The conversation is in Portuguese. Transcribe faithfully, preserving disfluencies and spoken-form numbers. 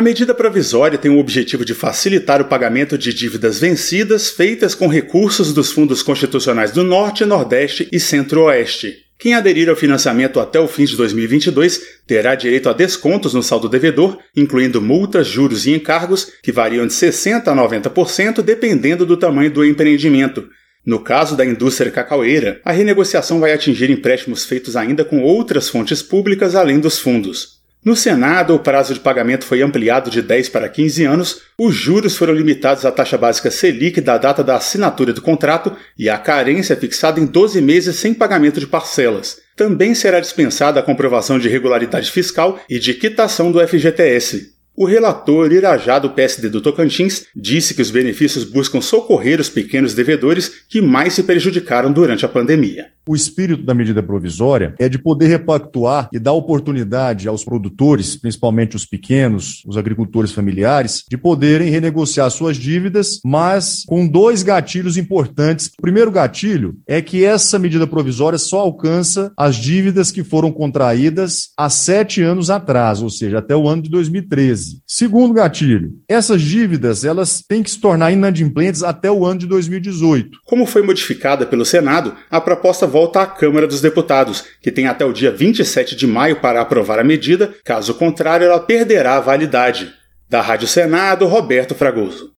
A medida provisória tem o objetivo de facilitar o pagamento de dívidas vencidas feitas com recursos dos fundos constitucionais do Norte, Nordeste e Centro-Oeste. Quem aderir ao financiamento até o fim de dois mil e vinte e dois terá direito a descontos no saldo devedor, incluindo multas, juros e encargos, que variam de sessenta por cento a noventa por cento dependendo do tamanho do empreendimento. No caso da indústria cacaueira, a renegociação vai atingir empréstimos feitos ainda com outras fontes públicas além dos fundos. No Senado, o prazo de pagamento foi ampliado de dez para quinze anos, os juros foram limitados à taxa básica Selic da data da assinatura do contrato e a carência fixada em doze meses sem pagamento de parcelas. Também será dispensada a comprovação de regularidade fiscal e de quitação do F G T S. O relator Irajá, do P S D do Tocantins, disse que os benefícios buscam socorrer os pequenos devedores que mais se prejudicaram durante a pandemia. O espírito da medida provisória é de poder repactuar e dar oportunidade aos produtores, principalmente os pequenos, os agricultores familiares, de poderem renegociar suas dívidas, mas com dois gatilhos importantes. O primeiro gatilho é que essa medida provisória só alcança as dívidas que foram contraídas há sete anos atrás, ou seja, até o ano de dois mil e treze. Segundo gatilho, essas dívidas elas têm que se tornar inadimplentes até o ano de dois mil e dezoito. Como foi modificada pelo Senado, a proposta volta à Câmara dos Deputados, que tem até o dia vinte e sete de maio para aprovar a medida, caso contrário ela perderá a validade. Da Rádio Senado, Roberto Fragoso.